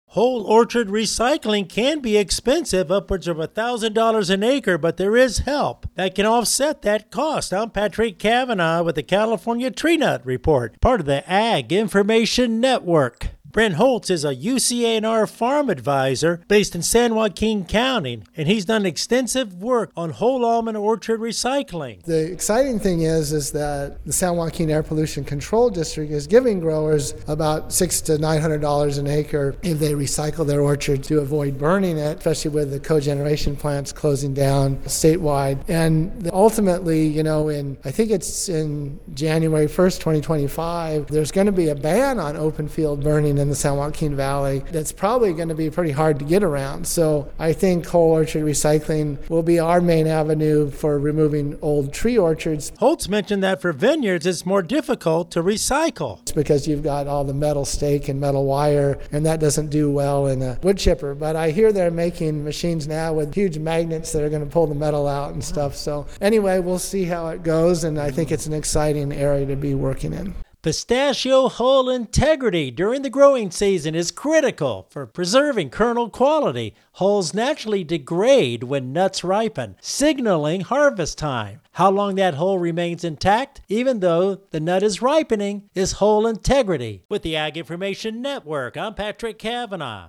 Whole orchard recycling can be expensive, upwards of $1,000 an acre, but there is help that can offset that cost. I'm Patrick Cavanaugh with the California Tree Nut Report, part of the Ag Information Network. Brent Holtz is a UCANR farm advisor based in San Joaquin County, and he's done extensive work on whole almond orchard recycling. The exciting thing is that the San Joaquin Air Pollution Control District is giving growers about $600 to $900 an acre if they recycle their orchard to avoid burning it, especially with the cogeneration plants closing down statewide. And ultimately, I think it's in January 1st, 2025, there's going to be a ban on open field burning in the San Joaquin Valley. That's probably going to be pretty hard to get around. So I think whole orchard recycling will be our main avenue for removing old tree orchards. Holtz mentioned that for vineyards, it's more difficult to recycle. It's because you've got all the metal stake and metal wire, and that doesn't do well in a wood chipper. But I hear they're making machines now with huge magnets that are going to pull the metal out and stuff. So anyway, we'll see how it goes, and I think it's an exciting area to be working in. Pistachio hull integrity during the growing season is critical for preserving kernel quality. Hulls naturally degrade when nuts ripen, signaling harvest time. How long that hull remains intact, even though the nut is ripening, is hull integrity. With the Ag Information Network, I'm Patrick Cavanaugh.